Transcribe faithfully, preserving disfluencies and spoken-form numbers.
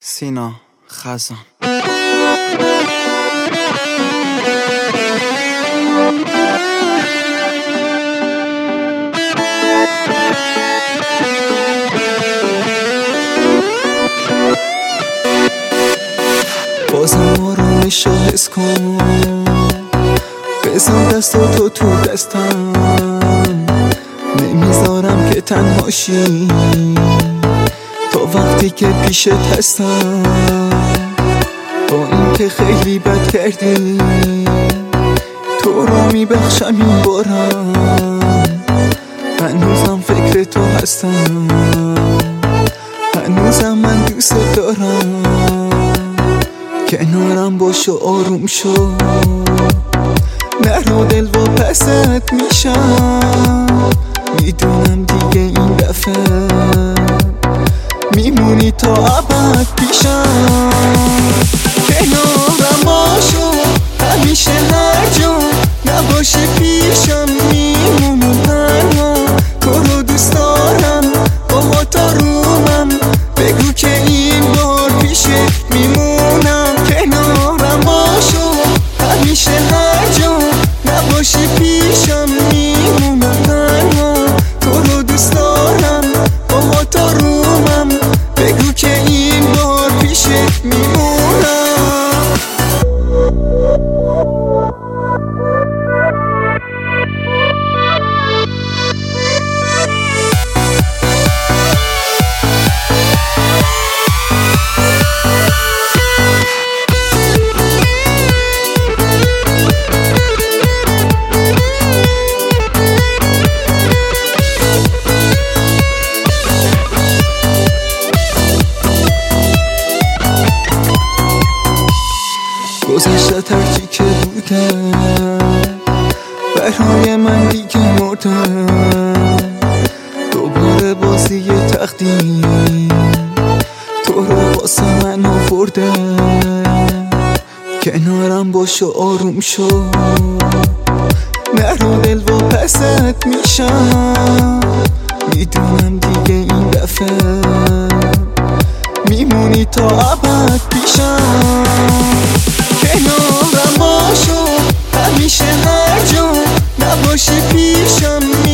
سینا خزان. بازم آرامش رو حس کن، بذار دستاتو تو دستم، نمیذارم که تنهاشی تا وقتی که پیشت هستم. با این که خیلی بد کردی تو رو میبخشم این بارم، هنوزم فکر تو هستم، هنوزم من دوست دارم. کنارم باش و آروم شو، نرو دل و پست میشم، میدونم دیگه این دفعه میمونی تا ابد پیشم. کنارم باش و همیشه هر جا نباشی پیشم، میمونم تنها، تو رو دوست دارم، با تا رومم بگو که این بار پیشت میمونم. کنارم باش و همیشه هر جا نباشی پیشم، میمونم تنها، تو رو دوست دارم، با تا رومم بگو که این بار پیشت میمونم. گذشتت هرچی که بودم برای من دیگه مردم، دوباره بازی تقدیم تو رو واسه من آوردم. کنارم باش و آروم شو، نرو دل و پست میشم، میدونم دیگه این دفعه میمونی تا ابد پیشم. کنارم باش و همیشه هر جا نباشی پیشم،